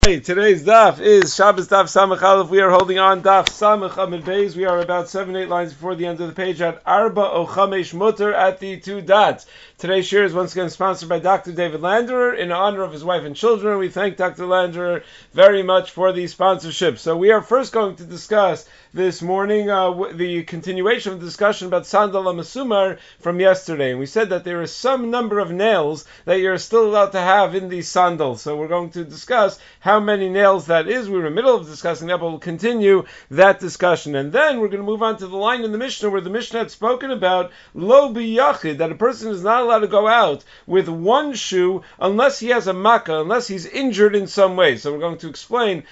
Hey, today's daf is Shabbos daf Samach Aleph. We are holding on daf Samach Amid Beis. We are about 7-8 lines before the end of the page at Arba o Chamesh Mutter at the two dots. Today's shir is once again sponsored by Dr. David Landerer in honor of his wife and children. We thank Dr. Landerer very much for the sponsorship. So we are first going to discuss this morning the continuation of the discussion about Sandal HaMesumar from yesterday. And we said that there is some number of nails that you're still allowed to have in the sandal. So we're going to discuss how many nails that is. We were in the middle of discussing that, but we'll continue that discussion. And then we're going to move on to the line in the Mishnah where the Mishnah had spoken about lo biyachid, that a person is not allowed to go out with one shoe unless he has a makkah, unless he's injured in some way. So we're going to explain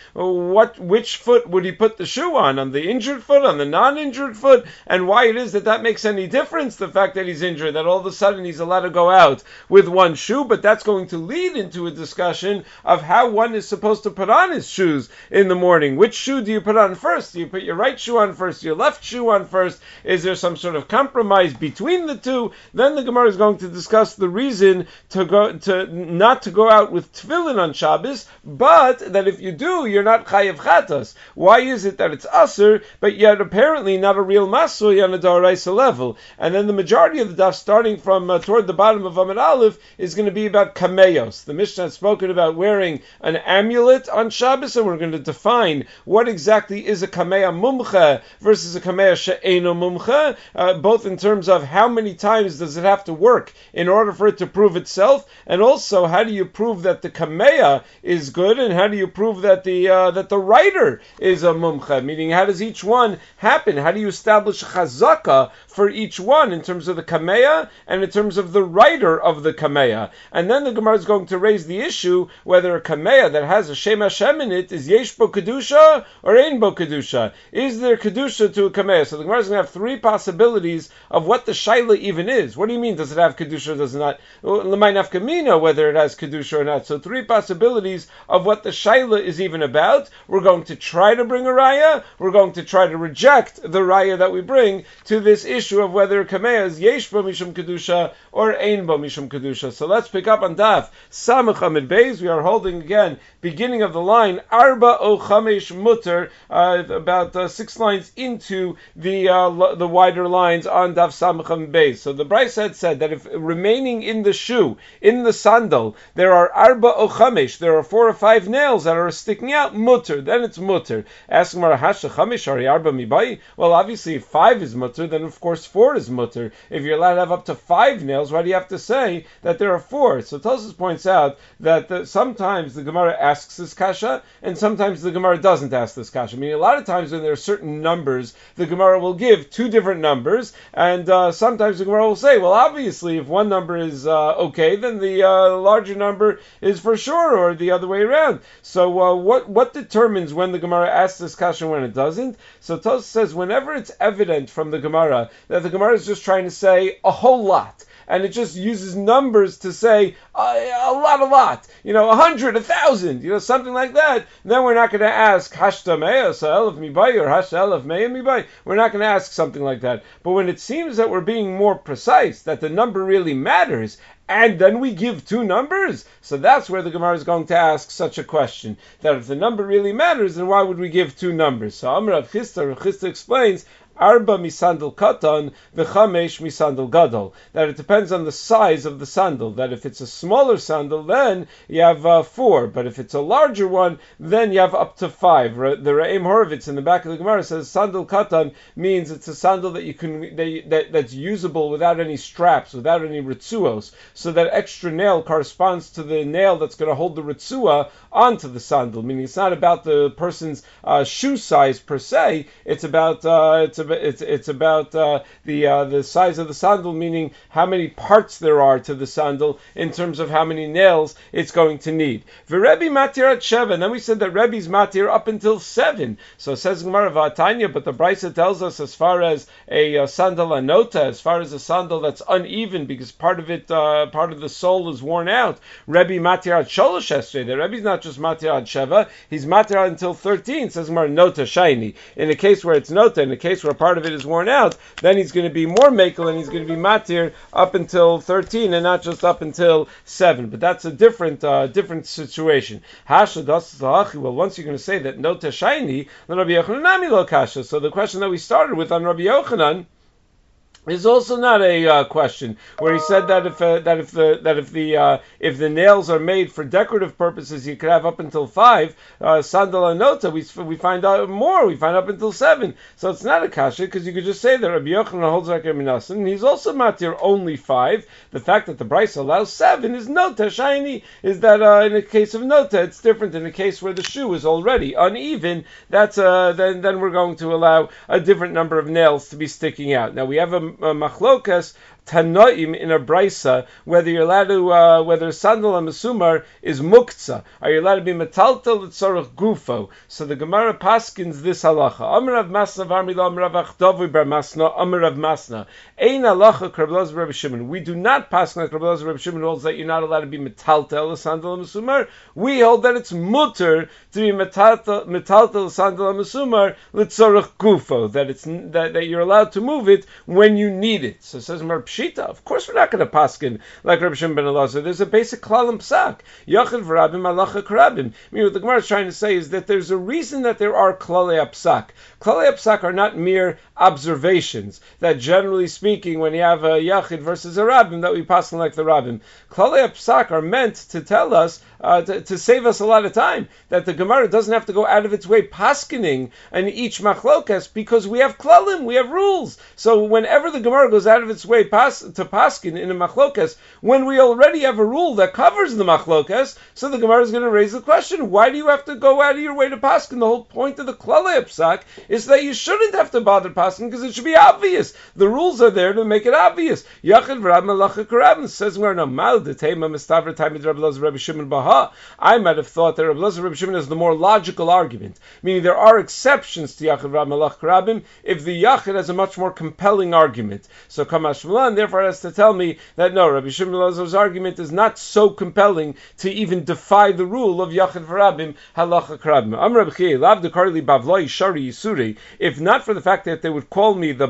which foot would he put the shoe on the injured foot, on the non-injured foot, and why it is that makes any difference, the fact that he's injured, that all of a sudden he's allowed to go out with one shoe. But that's going to lead into a discussion of how one is supposed to put on his shoes in the morning. Which shoe do you put on first? Do you put your right shoe on first, your left shoe on first? Is there some sort of compromise between the two? Then the Gemara is going to discuss the reason to not to go out with tefillin on Shabbos, but that if you do, you're not chayav chatas. Why is it that it's aser, but yet apparently not a real masui on a daraisa level? And then the majority of the daf, starting from toward the bottom of Amud Aleph, is going to be about kameos. The Mishnah has spoken about wearing an amulet on Shabbos, and we're going to define what exactly is a kameya mumcha versus a kameya she'eno mumcha, both in terms of how many times does it have to work in order for it to prove itself, and also how do you prove that the kameya is good, and how do you prove that the writer is a mumcha, meaning how does each one happen? How do you establish chazaka for each one in terms of the kameya and in terms of the writer of the kameya? And then the Gemara is going to raise the issue whether a kameya that has a Shem Hashem in it is yesh bo kedusha or ein bo kedusha. Is there kedusha to a kameya? So the Gemara is going to have three possibilities of what the shaila even is. What do you mean? Does it have kedusha or does it not? L'may nafkamina, whether it has kedusha or not. So three possibilities of what the shaila is even about. We're going to try to bring a raya. We're going to try to reject the raya that we bring to this issue of whether a kameya is yesh bo mishum kedusha or ein bo mishum kedusha. So let's pick up on daf Samach Amid Beis. We are holding again beginning of the line Arba o Chamesh Mutter, about 6 lines into the wider lines on daf Samach Amid Beis. So the Bryce had said that if remaining in the shoe, in the sandal, there are Arba o Chamesh, there are 4 or 5 nails that are sticking out, mutter, then it's mutter. Ask Gemara, Hasha Chamesh Ari Arba Mibai? Well, obviously if 5 is mutter, then of course 4 is mutter. If you're allowed to have up to 5 nails, why do you have to say that there are 4? So Tosfos points out that sometimes the Gemara asks this kasha, and sometimes the Gemara doesn't ask this kasha. I mean, a lot of times when there are certain numbers, the Gemara will give 2 different numbers, and sometimes the Gemara will say, well, obviously, if one number is okay, then the larger number is for sure, or the other way around. So what determines when the Gemara asks this kasha and when it doesn't? So Tosfos says, whenever it's evident from the Gemara that the Gemara is just trying to say a whole lot, and it just uses numbers to say a lot, 100, 1,000, something like that, then we're not going to ask hashta me'ah sa'elef mibai or hashta elef me'ah mibai. We're not going to ask something like that. But when it seems that we're being more precise, that the number really matters, and then we give 2 numbers, so that's where the Gemara is going to ask such a question, that if the number really matters, then why would we give 2 numbers? So Amar Rav Chisda explains, Arba misandal katan, v'chamesh misandal gadol. That it depends on the size of the sandal. That if it's a smaller sandal, then you have 4. But if it's a larger one, then you have up to 5. The Re'em Horovitz in the back of the Gemara says sandal katan means it's a sandal that that's usable without any straps, without any ritzuos. So that extra nail corresponds to the nail that's going to hold the ritzua onto the sandal. Meaning it's not about the person's shoe size per se. It's about the size of the sandal, meaning how many parts there are to the sandal in terms of how many nails it's going to need. V'Rebbe matir at 7. Then we said that Rebbe's matir up until 7. So it says Gemara V'Atanya, but the Brisa tells us as far as a sandal anota, as far as a sandal that's uneven because part of the sole is worn out, Rebbe matir at sholosh esrei. The Rebbe's not just matir at 7, he's matir until 13. Says Gemara nota shiny. In a case where it's nota, in a case where or part of it is worn out, then he's going to be more makel and he's going to be matir up until 13 and not just up until 7. But that's a different situation. Well, once you're going to say that no teshayni, then Rabbi Yochanan nami lo kasha. So the question that we started with on Rabbi Yochanan is also not a question where he said that if the nails are made for decorative purposes, you could have up until 5 sandal and nota. We find out more. We find up until 7. So it's not a kasha because you could just say that Rabbi Yochanan holds like Rabbi Nassan, and he's also matir only 5. The fact that the Bryce allows 7 is nota shiny. Is that in a case of nota, it's different. In a case where the shoe is already uneven, that's then we're going to allow a different number of nails to be sticking out. Now we have a machlokas Tanoim in a brisa, whether you're allowed to, whether sandal and mesumar is muktzah. Are you allowed to be metaltel l'tzorach gufo? So the Gemara paskins this halacha. Amar Rav Masna v'Amrila Amar Rav Achdovi bar Masna Amar Rav Masna. Ein halacha Rabbi Elazar Rabbi Shimon. We do not paskin like Rabbi Elazar Rabbi Shimon holds that you're not allowed to be metaltel sandal and mesumar. We hold that it's mutter to be metaltel sandal and mesumar l'tzorach gufo. That you're allowed to move it when you need it. So it says Mar Pshita. Of course, we're not going to paskin like Rabbi Shimon ben Elazar. There's a basic klal and psak. Yachid v'rabim alacha karabim. I mean, what the Gemara is trying to say is that there's a reason that there are klalei psak. Klalei psak are not mere observations. That generally speaking, when you have a yachid versus a rabbim, that we paskin like the rabbim. Klalei psak are meant to tell us, to save us a lot of time. That the Gemara doesn't have to go out of its way paskining and each machlokas because we have klalim, we have rules. So whenever the Gemara goes out of its way to paskin in a machlokas, when we already have a rule that covers the machlokas, so the Gemara is going to raise the question: why do you have to go out of your way to paskin? The whole point of the klalei psak is that you shouldn't have to bother paskin because it should be obvious. The rules are there to make it obvious. Yachid v'rab malacha karabim says we're no mal detema mistavra taimid Rabbi Elazar Rabbi Shimon baha. I might have thought that Rabbi Elazar Rabbi Shimon is the more logical argument, meaning there are exceptions to Yachid v'rab malacha karabim if the Yachid has a much more compelling argument. So Kamash Malan therefore has to tell me that no, Rabbi Shimon ben Elazar's argument is not so compelling to even defy the rule of Yachid v'rabim halacha karabim. Am Rabbi Chiya lav dekarli bavloi shari yisuri. If not for the fact that they would call me the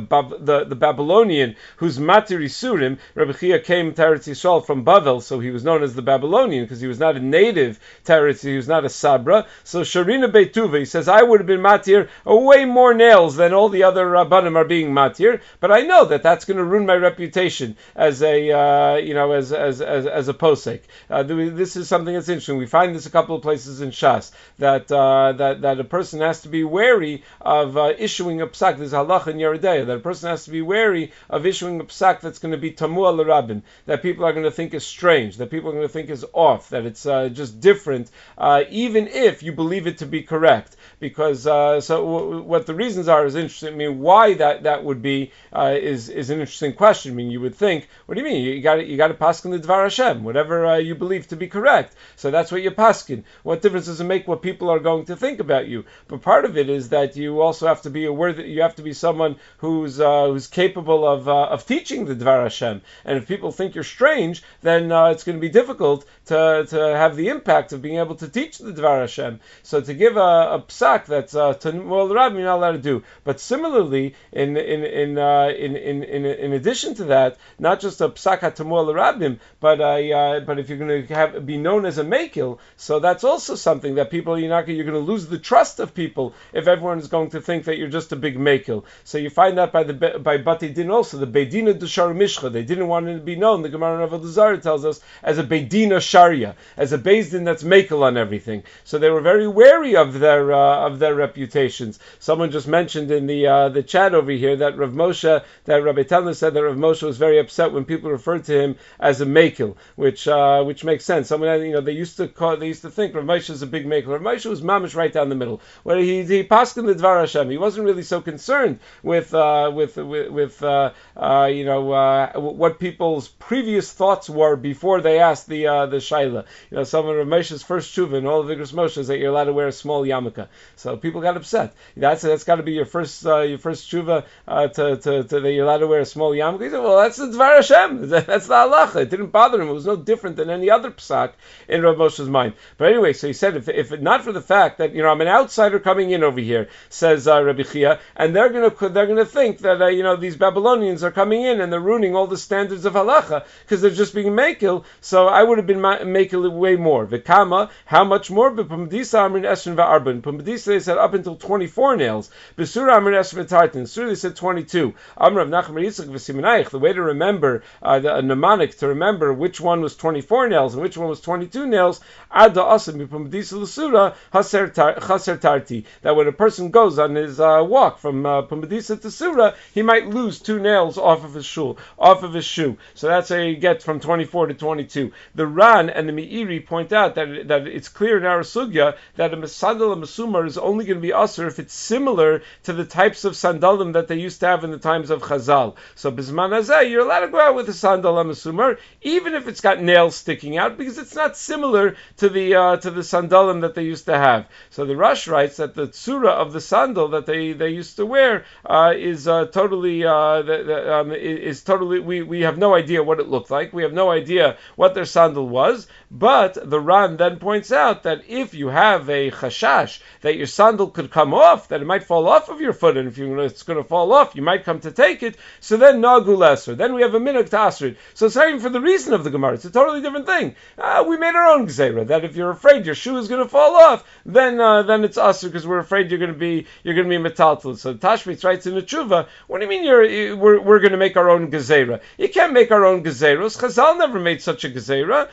Babylonian who's matir yisurim, Rabbi Chiya came to Eretz Yisrael from Bavel, so he was known as the Babylonian because he was not a native to Eretz, he was not a sabra. So Sharina Beituva, he says, I would have been matir way more nails than all the other rabbanim are being matir, but I know that that's going to ruin my reputation as a as a posek. This is something that's interesting. We find this a couple of places in Shas that a person has to be wary of issuing a psak. There's halacha in Yeridea that a person has to be wary of issuing a psak that's going to be tamua l'rabim, that people are going to think is strange, that people are going to think is off, that it's just different, even if you believe it to be correct. Because what the reasons are is interesting. I mean, why that would be is an interesting question. I mean, you would think, what do you mean? You got to paskin the Dvar Hashem, whatever you believe to be correct. So that's what you paskin. What difference does it make what people are going to think about you? But part of it is that you also have to be aware that you have to be someone who's capable of teaching the Dvar Hashem. And if people think you're strange, then it's going to be difficult to have the impact of being able to teach the Dvar Hashem. So to give a psak that's Tanmul Rabbim you're not allowed to do. But similarly, in addition to that, not just a psak Tanmul Rabbim, but if you're going to be known as a mekil, so that's also something that people you're going to lose the trust of people if everyone is going to think that you're just a big mekil. So you find that by Bati Din also, the Beidina Dushar Mishcha, they didn't want it to be known. The Gemara of Avodah Zarah tells us as a Beidina Sharia, as a Beis Din that's mekil on everything. So they were very wary of their reputations. Someone just mentioned in the chat over here that Rav Moshe, that Rabbi Talmud said that Rav Moshe was very upset when people referred to him as a mekil, which makes sense. Someone, they used to think Rav Moshe is a big mekil. Rav Moshe was mamish right down the middle. Where he paskin the Dvar Hashem. He wasn't really so concerned with what people's previous thoughts were before they asked the shaila. some of Rav Moshe's first tshuva in all of Igros Moshe is that you're allowed to wear a small yarmulke. So people got upset. That's got to be your first tshuva that you're allowed to wear a small yarmulke. He said, well, that's the Dvar Hashem. That's the halacha. It didn't bother him. It was no different than any other psak in Rav Moshe's mind. But anyway, so he said, if not for the fact that I'm an outsider coming in over here, says Rabbi Chia, and they're gonna think that these Babylonians are coming in and they're ruining all the standards of halacha because they're just being makil. So I would have been makil way more. V'kama, how much more? But Pumbedisa Amrin Esrin v'Arban. Pumbedisa they said up until 24 nails. Besura Amrin Esrin v'Tartan. Surah they said 22. Amr of Nachman Yitzchak v'Simonayich. The way to remember a mnemonic to remember which one was 24 nails and which one was 22 nails. Ada Asim Pumbedisa l'Surah Chaser Tarti. That when a person goes on his walk from Pumbedisa to Surah, he might lose 2 nails off of his shoe. So that's how you get from 24 to 22. The Ran and the Meiri point out that it's clear in our sugya that a sandal and masumar is only going to be usher if it's similar to the types of sandalim that they used to have in the times of Chazal. So Bizman Hazeh, you're allowed to go out with a sandal and masumar, even if it's got nails sticking out, because it's not similar to the sandalim that they used to have. So the Rush writes that the tzura of the sandal that they used to wear is totally. We have no idea what it looked like. We have no idea what their sandal was. But the Ran then points out that if you have a chashash that your sandal could come off, that it might fall off of your foot, and if it's going to fall off, you might come to take it. So then nagu lesser. Then we have a minhag to asr it. So it's not even for the reason of the Gemara. It's a totally different thing. We made our own gzeira that if you're afraid your shoe is going to fall off, then it's asr because we're afraid you're going to be metaltal. So Tashmitz writes in the tshuva, what do you mean we're going to make our own gezeira? You can't make our own gezeiros. Chazal never made such a gezeira,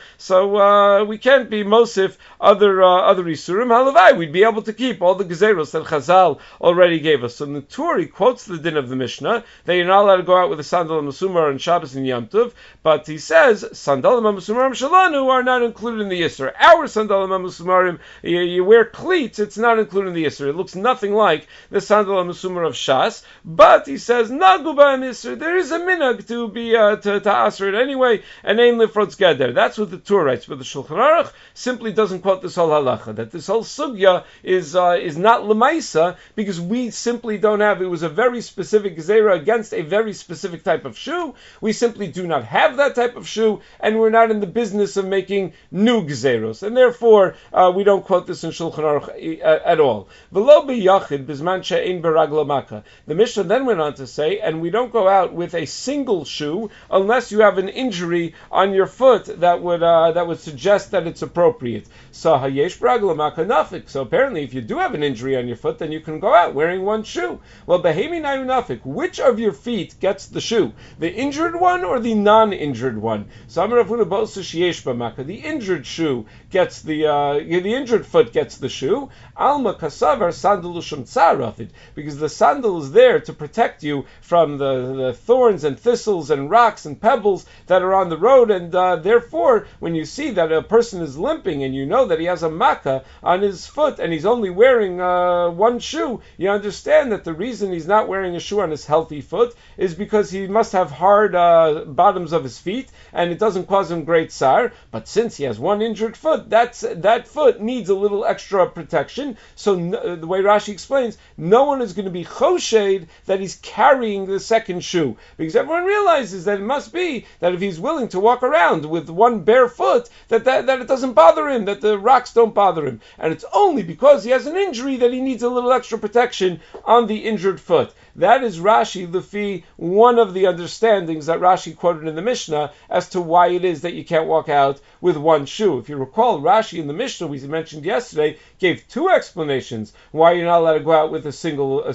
so we can't be mosif other isurim. Halavai, we'd be able to keep all the gezeiros that Chazal already gave us. So in the Tur, he quotes the din of the Mishnah that you're not allowed to go out with a sandal and masumar on Shabbos and Yom Tov, but he says sandal and masumarim shalanu are not included in the Yisr. Our sandal and masumarim, you wear cleats, it's not included in the Yisr. It looks nothing like the sandal and masumar of Shas, but he says naguba and Yisr. There is a minhag to be to asr it anyway, and ein lifrotz geder. That's what the Tur writes, but the Shulchan Aruch simply doesn't quote this whole halacha, that this whole sugya is not lemaisa, because we simply don't have, it was a very specific gezerah against a very specific type of shoe. We simply do not have that type of shoe, and we're not in the business of making new gezeros, and therefore we don't quote this in Shulchan Aruch at all. V'lo b'yachid bizman she'ein beraglo maka. The Mishnah then went on to say, and we don't go out with a single shoe unless you have an injury on your foot that would suggest that it's appropriate. So hayesh beraglo maka nafik. So apparently, if you do have an injury on your foot, then you can go out wearing one shoe. Well, behemi nayu nafik. Which of your feet gets the shoe? The injured one or the non-injured one? So Amar Rav Huna bosa sheyesh b'maka. The injured shoe gets the injured foot gets the shoe. Alma kasavar sandal u'sham tzarafid, because the sandal is there to protect you from the thorns and thistles and rocks and pebbles that are on the road, and therefore, when you see that a person is limping and you know that he has a makkah on his foot and he's only wearing one shoe, you understand that the reason he's not wearing a shoe on his healthy foot is because he must have hard bottoms of his feet, and it doesn't cause him great tsar. But since he has one injured foot, that foot needs a little extra protection. So the way Rashi explains, no one is going to be choshed that he's carrying the second shoe, because everyone realizes that it must be that if he's willing to walk around with one bare foot, that it doesn't bother him, that the rocks don't bother him, and it's only because he has an injury that he needs a little extra protection on the injured foot. That is Rashi Lefi, one of the understandings that Rashi quoted in the Mishnah as to why it is that you can't walk out with one shoe. If you recall, Rashi in the Mishnah we mentioned yesterday gave two explanations why you're not allowed to go out with a single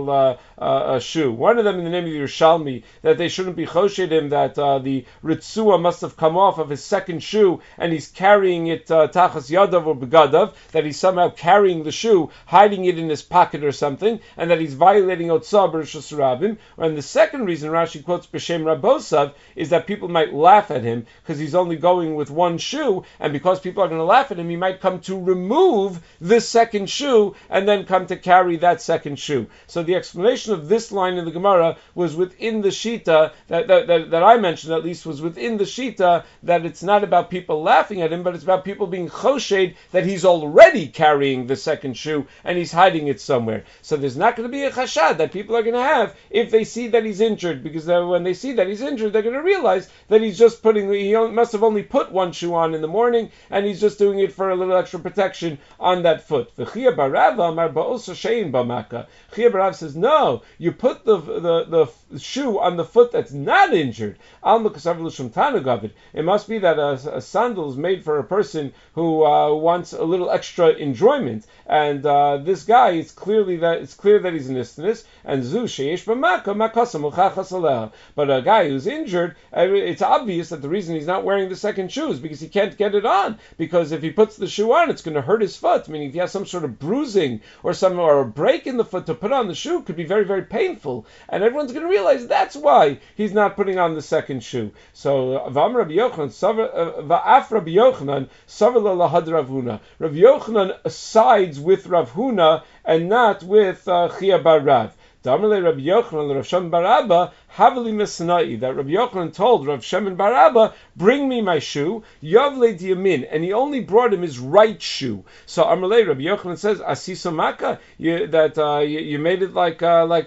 shoe. One of them in the name of the Yerushalmi, that they shouldn't be choshed him, that the ritzua must have come off of his second shoe and he's carrying it tachas yadav or begadav, that he's somehow carrying the shoe, hiding it in his pocket or something, and that he's violating otzah b'rishus rabim. And the second reason Rashi quotes b'shem rabosav is that people might laugh at him because he's only going with one shoe, and because people are going to laugh at him, he might come to remove this second shoe and then come to carry that second shoe. So the explanation of this line in the Gemara was within the Shita, that I mentioned at least, was within the Shita, that it's not about people laughing at him, but it's about people being choshed that he's already carrying the second shoe and he's hiding it somewhere. So there's not going to be a chashad that people are going to have if they see that he's injured, because when they see that he's injured, they're going to realize that he's just he must have only put one shoe on in the morning, and he's just doing it for a little extra protection on that foot. Chia Barav says, no, you put the shoe on the foot that's not injured. It must be that a sandal is made for a person who wants a little extra enjoyment, and this guy, it's clear that he's an istinus, and zu sheish b'maka makasam uchachas aleha. But a guy who's injured, it's obvious that the reason he's not wearing the second shoe is because he can't get it on. Because if he puts the shoe on, it's going to hurt his foot. Meaning, if he has some sort of bruising or a break in the foot, to put on the shoe could be very, very painful, and everyone's going to realize that's why he's not putting on the second shoe. So v'am Rabbi Yochanan va'af Rabbi Yochanan savar lahad Rav Huna. Rabbi Yochanan sides with Rav Huna and not with Chia bar Rav. Damale Rabbi Yochanan Rav Shimon bar Abba Havali Mesnai, that Rabbi Yochanan told Rav Shimon bar Abba, bring me my shoe, Yavle Diyamin, and he only brought him his right shoe. So Amalei Rabbi Yochanan says, Asiso Maka, you made it like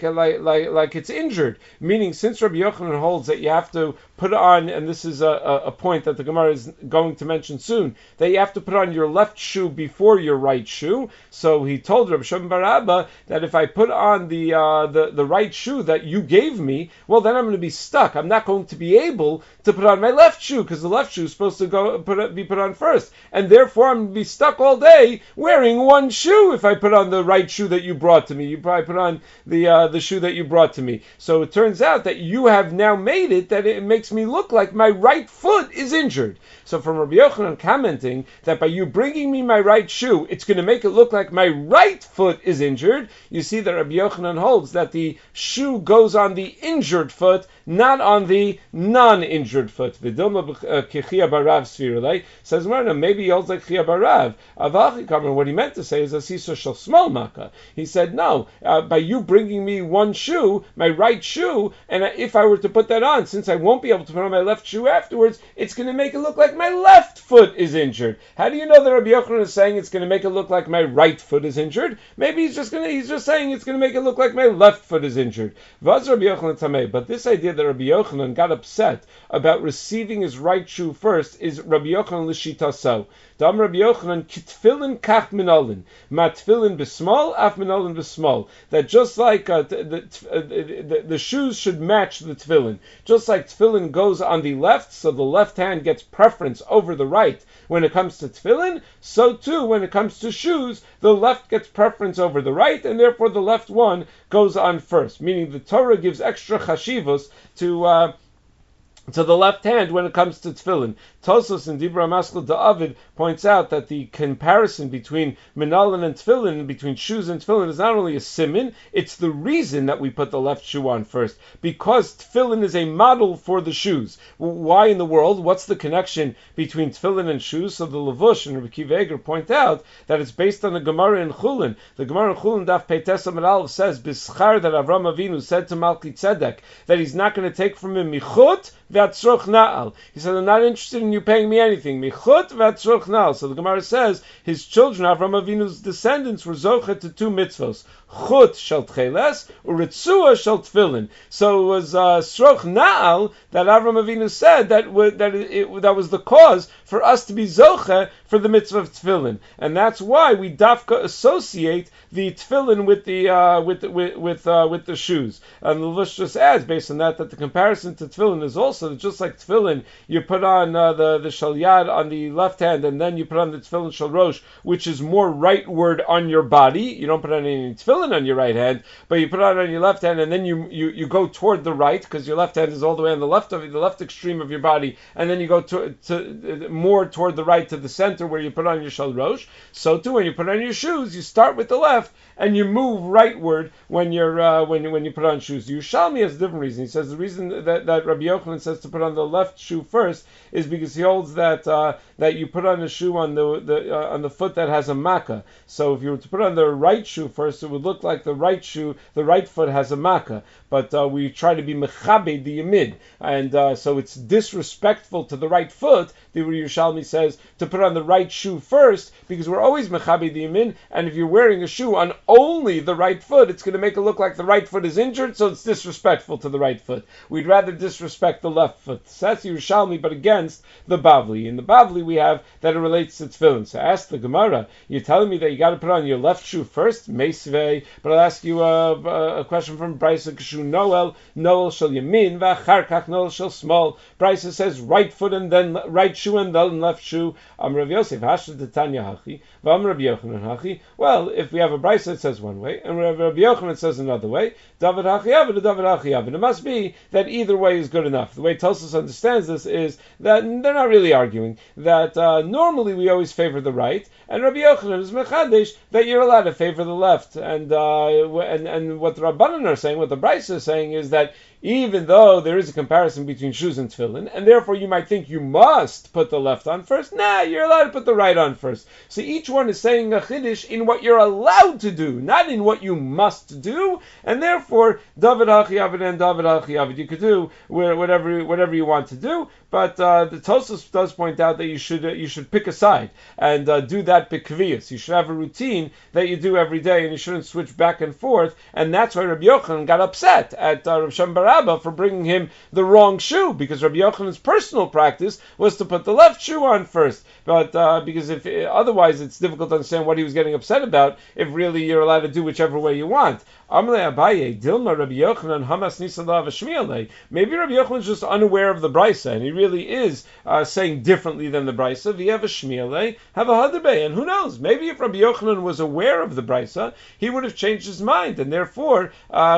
it's injured. Meaning, since Rabbi Yochanan holds that you have to put on, and this is a point that the Gemara is going to mention soon, that you have to put on your left shoe before your right shoe. So he told Rabbi Shimon bar Abba that if I put on the right shoe that you gave me, well, then I'm going to be stuck. I'm not going to be able to put on my left shoe, because the left shoe is supposed to be put on first, and therefore I'm going to be stuck all day wearing one shoe if I put on the right shoe that you brought to me. You probably put on the shoe that you brought to me. So it turns out that you have now made it that it makes me look like my right foot is injured. So from Rabbi Yochanan commenting that by you bringing me my right shoe, it's going to make it look like my right foot is injured, you see that Rabbi Yochanan holds that the shoe goes on the injured foot, not on the non-injured foot. Vidilma barav svirulei says Marna, maybe he holds like Chia barav. What he meant to say is asiso shel small maka. He said no, by you bringing me one shoe, my right shoe, and if I were to put that on, since I won't be able to put on my left shoe afterwards, it's going to make it look like my left foot is injured. How do you know that Rabbi Yochanan is saying it's going to make it look like my right foot is injured? Maybe he's just saying it's going to make it look like my left foot is injured. Vaz Rabbi Yochanan tamei. But this idea that Rabbi Yochanan got upset about receiving his right shoe first is Rabbi Yochanan l'shitaso. Dam Rabbi Yochanan kitfilin kach minolin, matfilin b'small, af minolin b'small. That just like the shoes should match the tefillin. Just like tefillin goes on the left, so the left hand gets preference over the right when it comes to tefillin, so too when it comes to shoes, the left gets preference over the right, and therefore the left one goes on first. Meaning the Torah gives extra chashivos to the left hand when it comes to tefillin. Tosos and Dibra Maskal Da'avid points out that the comparison between minalin and tefillin, between shoes and tefillin, is not only a siman, it's the reason that we put the left shoe on first. Because tefillin is a model for the shoes. Why in the world? What's the connection between tefillin and shoes? So the Levush and Rabbi Akiva Eiger point out that it's based on the Gemara in Chulin. The Gemara in Chulin Daf Peites Amud Aleph says, B'schar, that Avram Avinu said to Malki Tzedek that he's not going to take from him michut v'atzroch na'al. He said, I'm not interested in you paying me anything. Michut v'atzroch na'al. So the Gemara says his children, Avram Avinu's descendants, were zocha to two mitzvos. Chut shel tcheles, uritzua shel tefillin. So it was sroch na'al that Avram Avinu said that was the cause for us to be zocha for the mitzvah of tefillin, and that's why we dafka associate the tefillin with the shoes. And the Lush just adds, based on that the comparison to tefillin is also that just like tefillin, you put on the shalyad on the left hand, and then you put on the tefillin shel rosh, which is more rightward on your body. You don't put on any tefillin on your right hand, but you put it on your left hand, and then you go toward the right, because your left hand is all the way on the left extreme of your body, and then you go to more toward the right to the center where you put on your shal rosh. So too, when you put on your shoes, you start with the left and you move rightward when you put on shoes. Yerushalmi has a different reason. He says the reason that Rabbi Yochanan says to put on the left shoe first is because he holds that that you put on a shoe on the foot that has a makkah. So if you were to put on the right shoe first, it would look like the right foot has a makkah. But we try to be mechabed the yamid, and so it's disrespectful to the right foot. The Yerushalmi says to put on the right shoe first because we're always mechabed the yamid, and if you're wearing a shoe on only the right foot, it's going to make it look like the right foot is injured, so it's disrespectful to the right foot. We'd rather disrespect the left foot. So that's Yerushalmi, but against the Bavli. In the Bavli we have that it relates to tefillin. So ask the Gemara, you're telling me that you got to put on your left shoe first, meisvei, but I'll ask you a question from Brisa Kashu Noel shel yamin, v'achar kach Noel shel small. Brisa says right foot and then right shoe and then left shoe. Rav Yosef, Hashda Tanya Hachi, Rav Yochanan Hachi. Well, if we have a Brisa that says one way, and Rav Yochanan says another way, David Hachiyav, David Hachiyav. It must be that either way is good enough. The way Tosfos understands this is that they're not really arguing, that normally we always favor the right, and Rabbi Yochanan is mechadesh that you're allowed to favor the left. And what the Rabbanan are saying, what the Brisa is saying is that even though there is a comparison between shoes and tefillin, and therefore you might think you must put the left on first, you're allowed to put the right on first. So each one is saying a chiddush in what you're allowed to do, not in what you must do, and therefore, David HaChiyavad and David HaChiyavad, you could do whatever you want to do, but the Tosfos does point out that you should pick a side, and do that b'kviyus. You should have a routine that you do every day, and you shouldn't switch back and forth, and that's why Rabbi Yochanan got upset at Rav Shem Bar Abba for bringing him the wrong shoe, because Rabbi Yochanan's personal practice was to put the left shoe on first. But because if otherwise it's difficult to understand what he was getting upset about, if really you're allowed to do whichever way you want. Amalei Abaye, Dilma Rabbi Yochanan Hamas Nisalav Shmielei. Maybe Rabbi Yochanan is just unaware of the Brisa, and he really is saying differently than the Brisa. V'yev Shmielei have a Hadabei, and who knows? Maybe if Rabbi Yochanan was aware of the Brisa, he would have changed his mind, and therefore.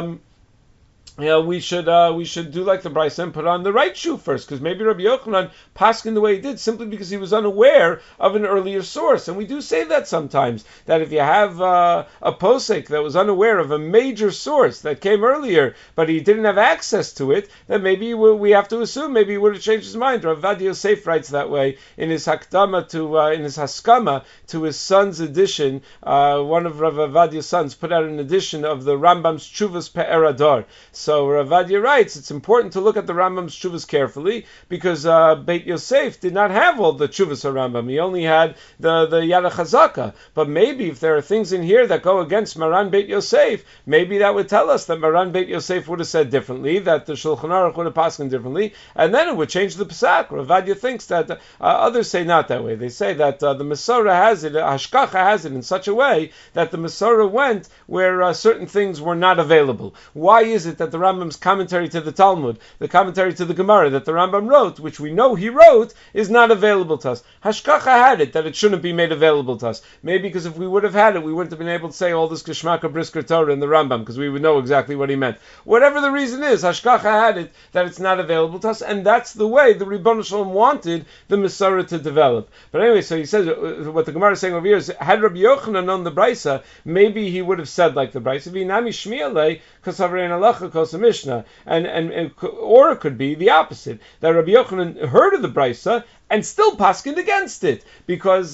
We should do like the Brisa and put on the right shoe first, because maybe Rabbi Yochanan paskin the way he did simply because he was unaware of an earlier source, and we do say that sometimes, that if you have a posek that was unaware of a major source that came earlier, but he didn't have access to it, then maybe we have to assume maybe he would have changed his mind. Rav Vadia Yosef writes that way in his Hakdama in his Haskama to his son's edition. One of Rav Vadia's sons put out an edition of the Rambam's Chuvas Pe'er Adar. So Rav Vadia writes, it's important to look at the Rambam's Chuvas carefully, because Beit Yosef did not have all the Chuvas of Rambam. He only had the Yad HaChazaka. But maybe if there are things in here that go against Maran Beit Yosef, maybe that would tell us that Maran Beit Yosef would have said differently, that the Shulchan Aruch would have pasken differently, and then it would change the Pesach. Rav Vadia thinks that others say not that way. They say that the Masorah has it, Hashkacha has it in such a way that the Masorah went where certain things were not available. Why is it that the Rambam's commentary to the Talmud, the commentary to the Gemara that the Rambam wrote, which we know he wrote, is not available to us? Hashkacha had it that it shouldn't be made available to us. Maybe because if we would have had it, we wouldn't have been able to say all this Geshmaka Brisker Torah in the Rambam, because we would know exactly what he meant. Whatever the reason is, Hashkacha had it that it's not available to us, and that's the way the Ribono Shalom wanted the Masorah to develop. But anyway, so he says, what the Gemara is saying over here is, had Rabbi Yochanan known the Brisa, maybe he would have said like the Brisa, V'inami Shmielei, Kosavrein Alacha, Kosa Mishnah, and or it could be the opposite, that Rabbi Yochanan heard of the Brisa and still paskined against it because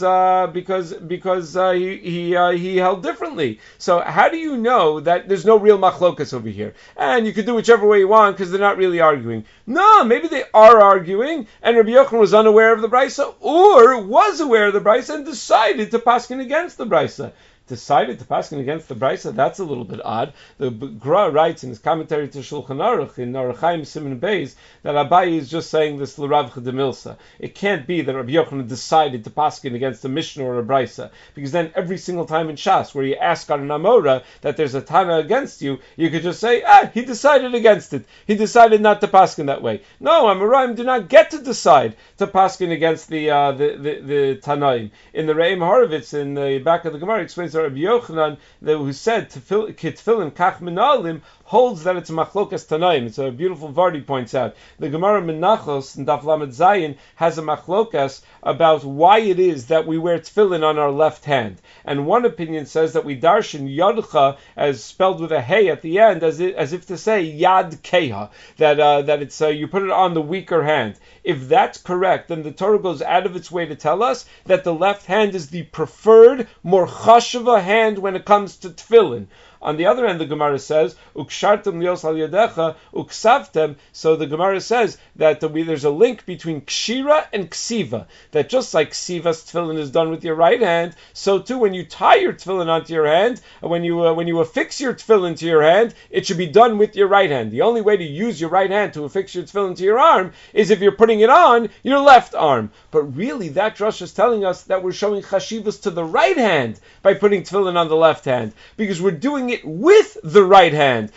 he held differently. So how do you know that there's no real machlokas over here? And you could do whichever way you want because they're not really arguing. No, maybe they are arguing, and Rabbi Yochanan was unaware of the Brisa, or was aware of the Brisa and decided to paskin against the Brisa. Decided to paskin against the Brisa, that's a little bit odd. The Gra writes in his commentary to Shulchan Aruch in Orach Chaim Siman Beis that Abaye is just saying this l'Rav Chedemilsa. It can't be that Rabbi Yochanan decided to paskin against a Mishnah or a Brisa, because then every single time in Shas where you ask on an Amora that there's a Tana against you, you could just say, he decided against it. He decided not to paskin that way. No, Amoraim do not get to decide to paskin against the Tanaim. In the Re'im Horovitz, in the back of the Gemara, explains that Rabbi Yochanan, who said Kitfilin Kach Menalim, holds that it's machlokas tanaim. It's a beautiful Vardi points out. The Gemara Menachos in Daf Lamed Zayin has a machlokas about why it is that we wear tefillin on our left hand. And one opinion says that we darshan yadcha as spelled with a hey at the end, as if to say yad keha, that it's you put it on the weaker hand. If that's correct, then the Torah goes out of its way to tell us that the left hand is the preferred, more chashava hand when it comes to tefillin. On the other hand, the Gemara says, "Ukshartem lios al yadecha uksavtem." So the Gemara says that there's a link between kshira and ksiva. That just like ksiva's tefillin is done with your right hand, so too when you tie your tefillin onto your hand, when you affix your tefillin to your hand, it should be done with your right hand. The only way to use your right hand to affix your tefillin to your arm is if you're putting it on your left arm. But really, that drush is telling us that we're showing chashivas to the right hand by putting tefillin on the left hand, because we're doing it with the right hand.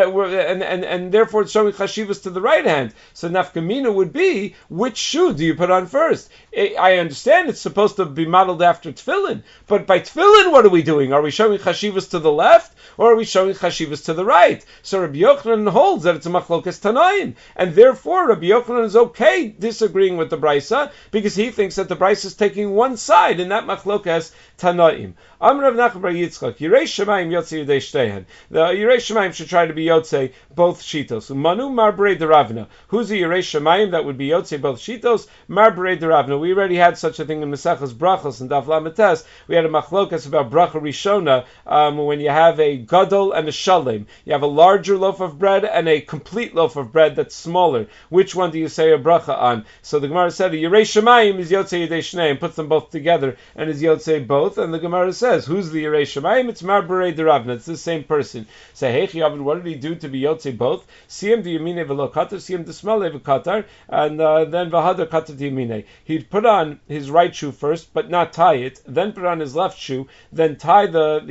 And therefore it's showing chashivas to the right hand. So nafkamina would be, which shoe do you put on first? I understand it's supposed to be modeled after tefillin, but by tefillin, what are we doing? Are we showing chashivas to the left, or are we showing chashivas to the right? So Rabbi Yochanan holds that it's a machlokas tanaim, and therefore Rabbi Yochanan is okay disagreeing with the Brisa, because he thinks that the Brisa is taking one side in that machlokas tanaim. Amr Rav Nachman bar Yitzchak, Yirei Shemayim Yotze Yidei Shteihen. The Yirei Shemayim should try to be Yotze both shitos. Manu Marbrei Deravna. Who's the Yirei Shemayim that would be Yotze both shitos? Marbrei Deravna. We already had such a thing in Mesechus Brachos and Daf Lametes. We had a machlokas about Bracha Rishona when you have a gadol and a shalem. You have a larger loaf of bread and a complete loaf of bread that's smaller. Which one do you say a bracha on? So the Gemara said a Yirei Shemayim is Yotze Yidei Shnei and puts them both together and is Yotze both. And the Gemara says, who's the Yirei Shemayim? It's Marberei Deravna. It's the same person. So Heichi Yavin, what did he do to be Yotze both? Siyam di Yamine v'lo katar, Siyam di Smale v'katar, and then V'hadar katar di Yamine. He'd put on his right shoe first, but not tie it, then put on his left shoe, then tie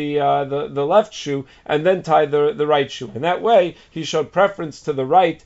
the left shoe, and then tie the right shoe. And that way, he showed preference to the right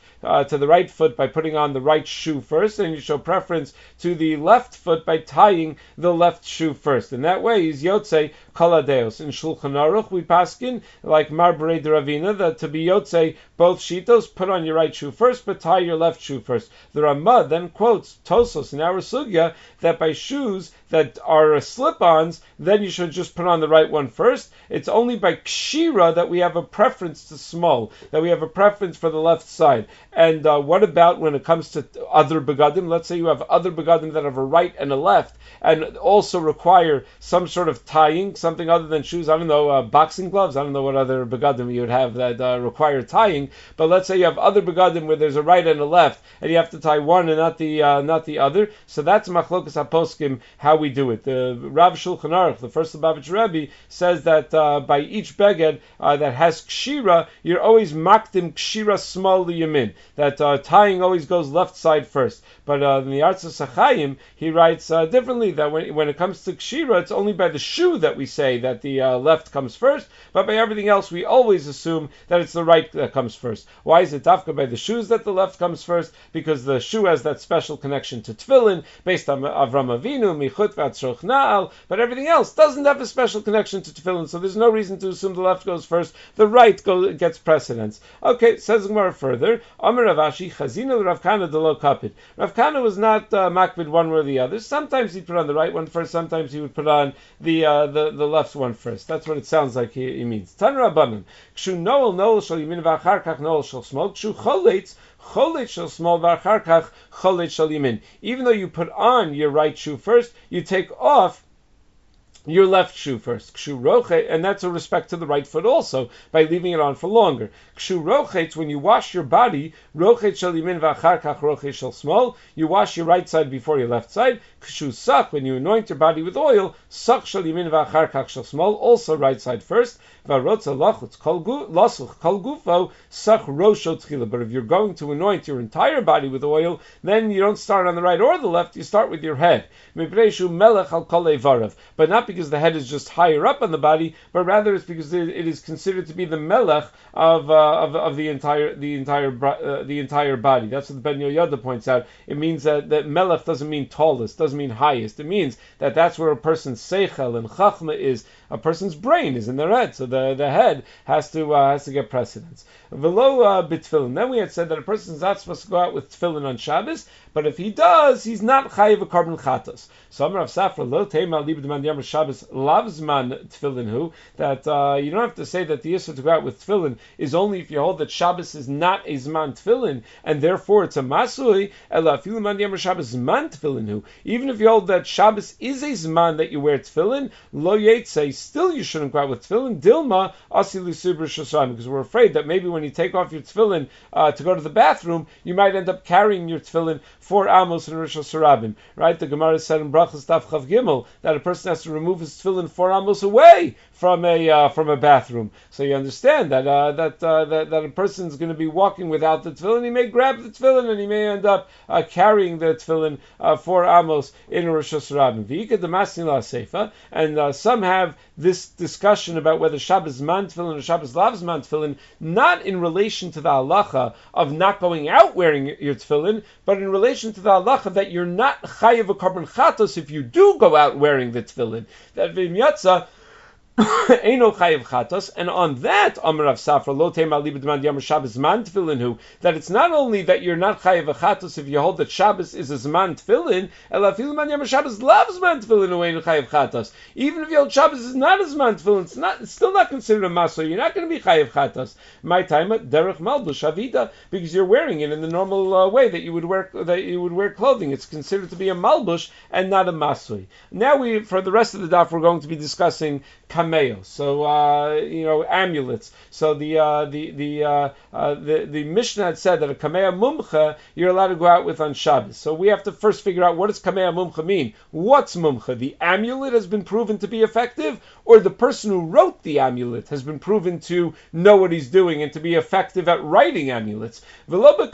foot by putting on the right shoe first, and he showed preference to the left foot by tying the left shoe first. And that way, he's Yotze Kaladeos. In Shulchan Aruch, we paskin like Marberei Deravina that to be Yotze both shitos, put on your right shoe first, but tie your left shoe first. The Ramah then quotes Tosos in our sugya that by shoes that are slip-ons, then you should just put on the right one first. It's only by kshira that we have a preference to small, that we have a preference for the left side. And what about when it comes to other begadim? Let's say you have other begadim that have a right and a left, and also require some sort of tying, something other than shoes. I don't know, boxing gloves. I don't know what other begadim you would have that require tying. But let's say you have other begadim where there's a right and a left, and you have to tie one and not the other. So that's machlokas haposkim how we do it. The Rav Shulchan Aruch, the first Lubavitch Rebbe, says that by each beged that has kshira, you're always makdim kshira small liyamin. That tying always goes left side first. But in the Arts of Sachayim, he writes differently, that when it comes to kshira, it's only by the shoe that we say that the left comes first, but by everything else, we always assume that it's the right that comes first. Why is it dafka by the shoes that the left comes first? Because the shoe has that special connection to tefillin, based on Avram Avinu, Michut v'atzroch na'al, but everything else doesn't have a special connection to tefillin, so there's no reason to assume the left goes first, the right gets precedence. Okay, says Gemara further, Amar Rav Ashi, Chazina Rav Kana de lo kapid. Rav Kana was not makbid one way or the other. Sometimes he'd put on the right one first, sometimes he would put on the left one first. That's what it sounds like he means. Tan Rabbanan, Kshu noel shal yamin v'achar kach noel shal smol, Kshu cholet shal smol v'achar kach cholet shal yamin. Even though you put on your right shoe first, you take off your left shoe first. Kshu rochet, and that's a respect to the right foot also, by leaving it on for longer. Kshu rochet, when you wash your body, rochet shal yamin v'achar kach rochet shal smol, you wash your right side before your left side. Kshu sak, when you anoint your body with oil, sak shal yamin v'achar kach shal smol, also right side first. V'arotza lachutz kol gufo, sak rosho tchila. But if you're going to anoint your entire body with oil, then you don't start on the right or the left, you start with your head. But not because because the head is just higher up on the body, but rather it's because it is considered to be the melech of the entire body. That's what the Ben Yoyada points out. It means that melech doesn't mean tallest, doesn't mean highest. It means that that's where a person's seichel and chachma is. A person's brain is in their head, so the head has to get precedence. Velo b'tefillin. Then we had said that a person is not supposed to go out with tefillin on Shabbos, but if he does, he's not chayiv a carbon chatos. So Amar Rav Safra lo teima libed man yom Shabbos lavzman tefillin hu, that you don't have to say that the issur to go out with tefillin is only if you hold that Shabbos is not a zman tefillin and therefore it's a masui. Ela afilu man yom Shabbos zman tefillin hu. Even if you hold that Shabbos is a zman that you wear tefillin, lo yetzei, still you shouldn't go out with tefillin. Dilma asilu subra shasram, because we're afraid that maybe when you take off your tefillin to go to the bathroom, you might end up carrying your tefillin for Amos and Rosh Hashanah. Right? The Gemara said in Brachas Daf Chav Gimel that a person has to remove his tefillin 4 amos away from a bathroom. So you understand that a person is going to be walking without the tefillin. He may grab the tefillin and he may end up carrying the tefillin 4 amos in Rosh Hashanah. V'ika demasni la seifa, and some have this discussion about whether Shabbos man tefillin or Shabbos lavs man tefillin, not in relation to the halacha of not going out wearing your tefillin, but in relation to the halacha that you're not chayiv a carbon chatos if you do go out wearing the tefillin. That v'im yatsa Eino chayiv chatos, and on that, Amar Rav Safra lo teima libed man yom Shabbos man tefillin hu, that it's not only that you're not chayiv chatos if you hold that Shabbos is a zman tefillin, ela afilu man yom Shabbos loves man tefillin hu eino chayiv chatos. Even if you hold Shabbos is not a zman tefillin, it's still not considered a maso. You're not going to be chayiv chatos. My time at derech malbush avida, because you're wearing it in the normal way that you would wear clothing. It's considered to be a malbush and not a masui. Now for the rest of the daf, we're going to be discussing kameo. So amulets. So the Mishnah had said that a kamea mumcha you're allowed to go out with on Shabbos. So we have to first figure out, what does kamea mumcha mean? What's mumcha? The amulet has been proven to be effective, or the person who wrote the amulet has been proven to know what he's doing and to be effective at writing amulets? So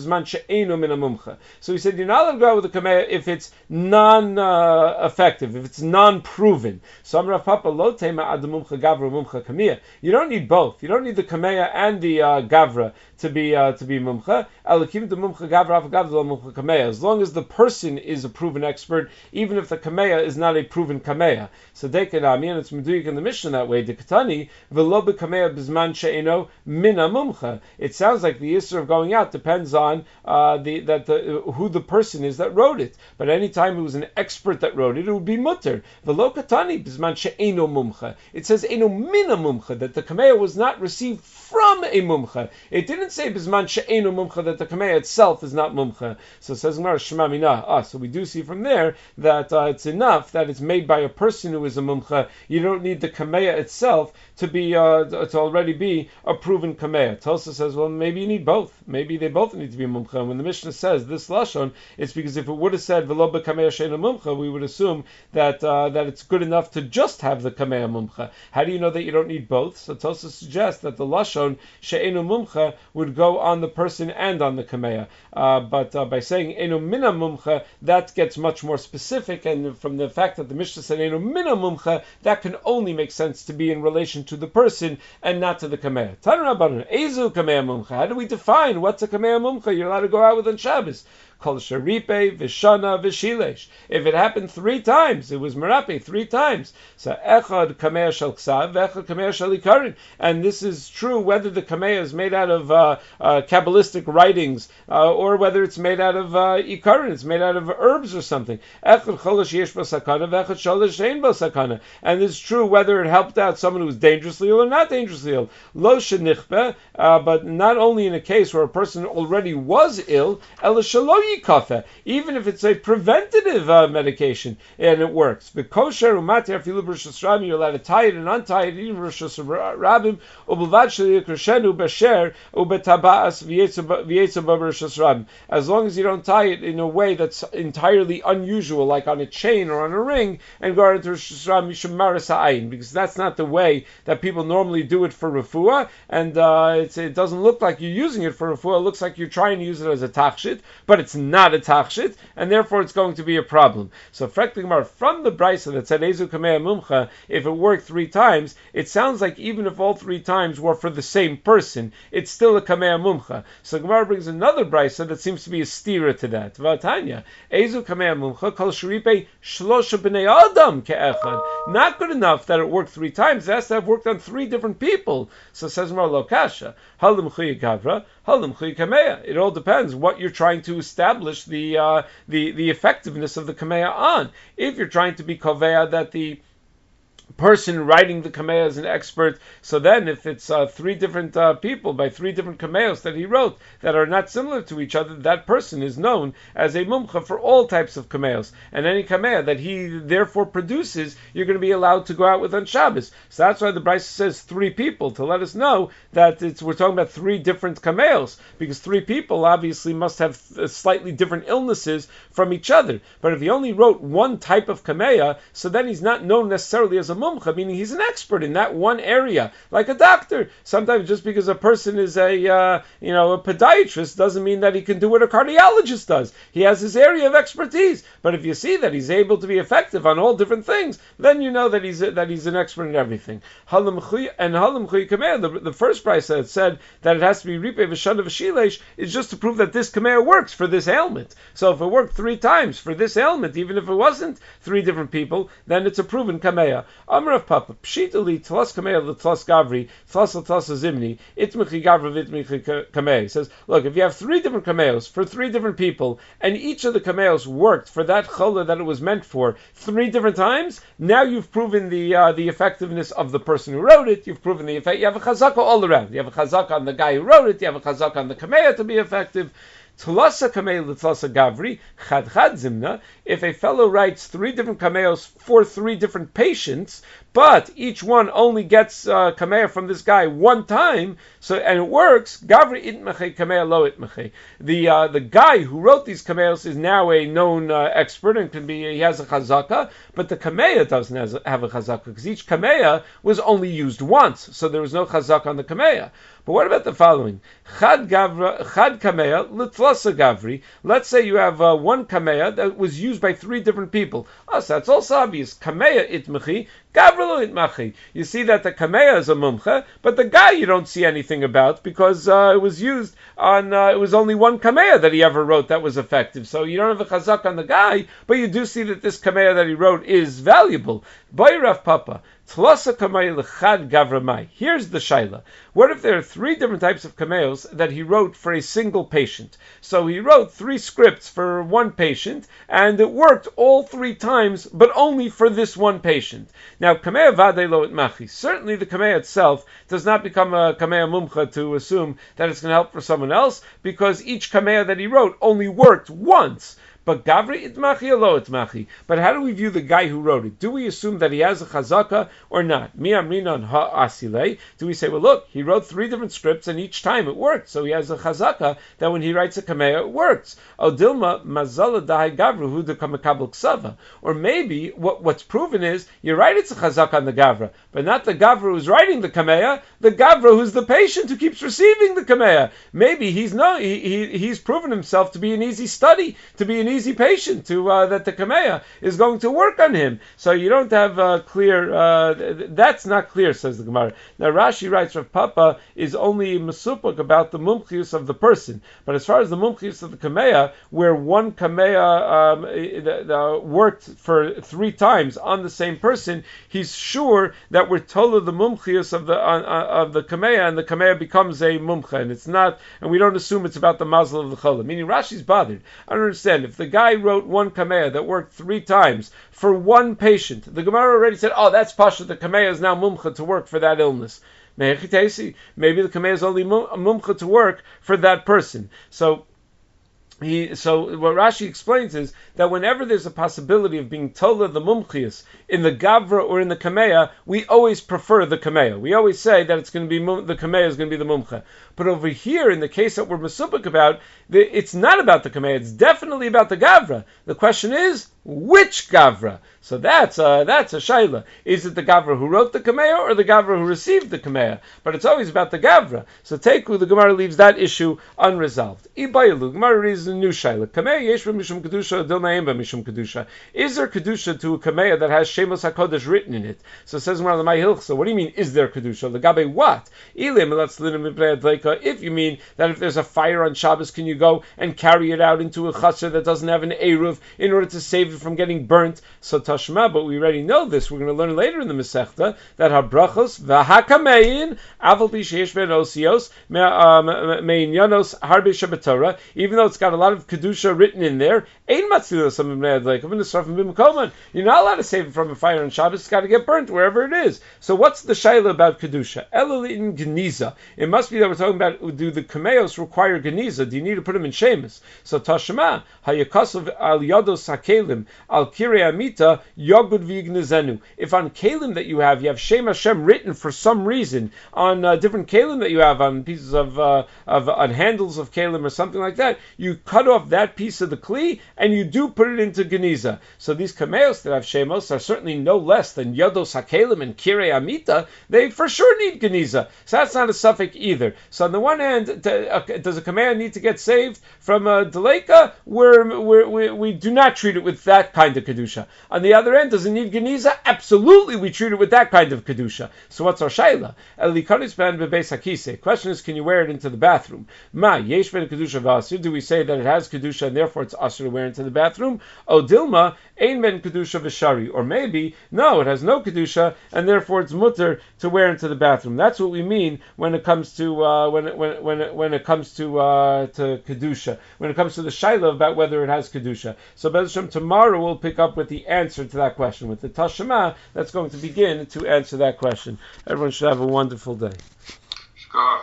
he said you're not allowed to go out with a kamea if it's non-effective, if it's non-proven. So I'm Rav Papa lo tema ad mumcha gavra mumcha kamea. You don't need both. You don't need the kamea and the gavra to be mumcha. Alakim the mumcha gavra avgavra mumcha kamea. As long as the person is a proven expert, even if the kamea is not a proven kamea. So dekedami, and it's meduyik in the Mishnah that way. Dekatani v'lo bekamea bizman she'eno mina mumcha. It sounds like the issur of going out depends on who the person is that wrote it. But any time it was an expert that wrote it, it would be mutter. V'lo katani bizman she'eno mumcha. It says eno mina mumcha, that the kamea was not received from a mumcha. It didn't say bizman she'eno mumcha, that the kamea itself is not mumcha. So it says Gemara shema mina. So we do see from there that it's enough that it's made by a person who is a mumcha. You don't need the kamea itself to already be a proven kamea. Tosa says, well, maybe you need both. Maybe they both need to be mumcha. And when the Mishnah says this lashon, it's because if it would have said v'lo b'kamea she'eno mumcha, we would assume that it's good enough to just have the kamea mumcha. How do you know that you don't need both? So Tosa suggests that the lashon she'eno mumcha would go on the person and on the kamea. But by saying eno mina mumcha, that gets much more specific. And from the fact that the Mishnah said eno mina mumcha, that can only make sense to be in relation to the person and not to the kamea. Tanra Rabbanan, ezu kamea mumcha. How do we define what's a kamea mumcha you're allowed to go out with on Shabbos? Kol sharipe v'shana v'shilesh. If it happened 3 times, it was merape 3 times. So echad kamea shel ksav, v'echad kamea shel ikarin. And this is true whether the kamea is made out of Kabbalistic writings or whether it's made out of ikarin, it's made out of herbs or something. Echad cholash yesh b'sakana, v'echad sholash shein b'sakana. And it's true whether it helped out someone who was dangerously ill or not dangerously ill. Lo shenichbe, but not only in a case where a person already was ill, ela shelo yikafe, even if it's a preventative medication and it works. B'kosher umater filu b'rishus rabim, you're allowed to tie it and untie it even b'rishus rabim, ubelvad sheli kreshenu b'sher ubetabas v'yetzu b'rishus rabim. As long as you don't tie it in a way that's entirely unusual, like on a chain or on a ring, and go into rishus rabim mishum maris ha'ayin, because that's not the way that people normally do it for refuah, and it doesn't look like you're using it for refuah. It looks like you're trying to use it as a tachshit, but it's it's not a tachshit, and therefore it's going to be a problem. So Frek the Gemara, from the brisa that said Ezu Kamea Mumcha, if it worked 3 times, it sounds like even if all 3 times were for the same person, it's still a Kamea Mumcha. So Gemara brings another brisa that seems to be a stira to that. Vatanya, Ezu Kamea Mumcha, Kol Shuripe Shlosha B'nei Adam Ke'echad. Not good enough that it worked 3 times, it has to have worked on 3 different people. So says Gemara Lokasha, Halim Chuy Gavra, Halim Chuy Kamea. It all depends what you're trying to establish the effectiveness of the Kamea on. If you're trying to be Kovea that the person writing the Kamea is an expert, so then if it's 3 different people by 3 different Kameos that he wrote that are not similar to each other, that person is known as a Mumcha for all types of Kameos. And any Kamea that he therefore produces, you're going to be allowed to go out with on Shabbos. So that's why the Brisa says 3 people, to let us know that we're talking about 3 different Kameos, because 3 people obviously must have slightly different illnesses from each other. But if he only wrote 1 type of Kamea, so then he's not known necessarily as a Mumcha, meaning he's an expert in that one area, like a doctor. Sometimes just because a person is a podiatrist doesn't mean that he can do what a cardiologist does. He has his area of expertise. But if you see that he's able to be effective on all different things, then you know that he's an expert in everything. Halim Chuy Kamea, the first price that said that it has to be Ripe V'Shana V'Shilesh, is just to prove that this Kamea works for this ailment. So if it worked 3 times for this ailment, even if it wasn't 3 different people, then it's a proven Kamea. Amar of Papa, Pshitali, Tlas Kamea, Tlas Gavri, Tlas Zimni, Itmichi Gavri, Itmichi Kamea. He says, look, if you have 3 different Kameos for 3 different people, and each of the Kameos worked for that chola that it was meant for 3 different times, now you've proven the effectiveness of the person who wrote it, you've proven the effect, you have a chazaka all around. You have a chazaka on the guy who wrote it, you have a chazaka on the Kamea to be effective. Tlasa kamei l'tlasa gavri chad zimna. If a fellow writes 3 different kameos for 3 different patients, but each one only gets kamea from this guy 1 time, and it works, gavri itmachei kamea lo itmachei. The guy who wrote these kameos is now a known expert and he has a chazaka, but the kamea doesn't have a chazaka because each kamea was only used once, so there was no chazaka on the kamea. But what about the following? Chad kamea l'tlasa gavri. Let's say you have 1 kamea that was used by 3 different people. So that's also obvious. Kamea itmachi, gavri lo itmachi. You see that the kamea is a mumcha, but the guy you don't see anything about because it was used on. It was only 1 kamea that he ever wrote that was effective. So you don't have a chazak on the guy, but you do see that this kamea that he wrote is valuable. Boy Rav Papa. Here's the shaila. What if there are 3 different types of kameos that he wrote for a single patient? So he wrote 3 scripts for 1 patient, and it worked all 3 times, but only for this 1 patient. Now, kamea vadei lo itmachi. Certainly the kamea itself does not become a kamea mumcha to assume that it's going to help for someone else, because each kamea that he wrote only worked once. But Gavri itmachi or lo itmachi? But how do we view the guy who wrote it? Do we assume that he has a chazaka or not? Mi amrinan ha asilei? Do we say, well, look, he wrote 3 different scripts and each time it worked, so he has a chazaka that when he writes a kamea it works. O dilma mazala dahai gavru hu de kamakabel ksava. Or maybe what's proven is you're right, it's a chazaka on the gavra, but not the gavra who's writing the kamea, the gavra who's the patient who keeps receiving the kamea. Maybe he's proven himself to be an easy study, to be an easy patient, that the kamea is going to work on him. So you don't have clear. That's not clear, says the Gemara. Now Rashi writes, Rav Papa is only mesupuk about the mumchius of the person, but as far as the mumchius of the kamea, where 1 kamea worked for 3 times on the same person, he's sure that we're told the mumchius of the kamea, and the kamea becomes a mumcha, and it's not, and we don't assume it's about the mazel of the chola. Meaning Rashi's bothered. I don't understand if the guy wrote 1 kamea that worked 3 times for 1 patient. The Gemara already said, oh, that's pasha, the kamea is now mumcha to work for that illness. Maybe the kamea is only mumcha to work for that person. So what Rashi explains is that whenever there's a possibility of being tola the mumchius in the gavra or in the kamea, we always prefer the kamea. We always say that it's going to be the kamea is going to be the mumcha. But over here, in the case that we're mesupik about, it's not about the kamea. It's definitely about the gavra. The question is, which Gavra? So that's a shaila. Is it the Gavra who wrote the Kameya or the Gavra who received the Kameya? But it's always about the Gavra. So Teku, the Gemara leaves that issue unresolved. Ibayilu, Gemara reads a new shaila. Kameya yeshva mishum kedusha, dilnaim mishum kedusha. Is there kedusha to a Kameya that has Shemos HaKodesh written in it? So it says Gemara Lamai Hilch. So what do you mean? Is there kedusha? Legabe what? If you mean that if there's a fire on Shabbos, can you go and carry it out into a chasser that doesn't have an eruv in order to save it from getting burnt? So Tashma, but we already know this. We're going to learn later in the Masechta that habrachos v'hakamein aval pi sheish ben osios meinyanos harbe shabbatorah. Even though it's got a lot of kedusha written in there, ein matzilos amimnei adleikum v'nisrafim b'mkoman. You're not allowed to save it from a fire on Shabbos. It's got to get burnt wherever it is. So what's the shaila about kedusha? Elul in geniza. It must be that we're talking about, do the kameos require geniza? Do you need to put them in shemus? So Tashma hayakasov al yados hakelim al kirei amita yogud v'ignizenu. If on kelim that you have Shem Hashem written for some reason on different kelim that you have on pieces of on handles of kelim or something like that, you cut off that piece of the kli and you do put it into geniza. So these kameos that have shemos are certainly no less than yados hakelim and kirei amita. They for sure need geniza. So that's not a suffix either. So on the one hand, does a kameh need to get saved from a deleka? We do not treat it with that kind of kedusha. On the other end, does it need geniza? Absolutely, we treat it with that kind of kedusha. So what's our shaila? Question is, can you wear it into the bathroom? Ma yesh ben kedusha v'asir. Do we say that it has kedusha and therefore it's asur to wear into the bathroom? O dilma ein ben kedusha v'shari. Or maybe no, it has no kedusha and therefore it's mutter to wear into the bathroom. That's what we mean when it comes to when it comes to kedusha. When it comes to the shaila about whether it has kedusha. So Be'ez Hashem, tomorrow we'll pick up with the answer to that question, with the Tashma that's going to begin to answer that question. Everyone should have a wonderful day.